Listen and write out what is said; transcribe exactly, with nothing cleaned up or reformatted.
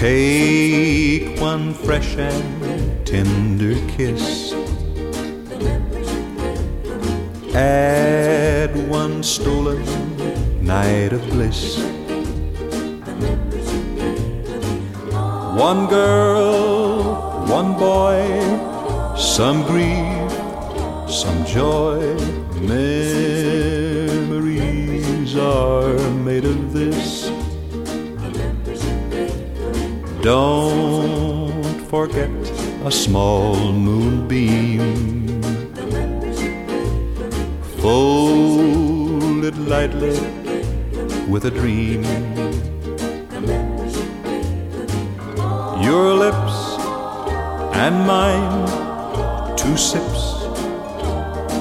Take one fresh and tender kiss, add one stolen night of bliss. One girl, one boy, some grief, some joy. Memories are made of this. Don't forget a small moonbeam, folded lightly with a dream. Your lips and mine, two sips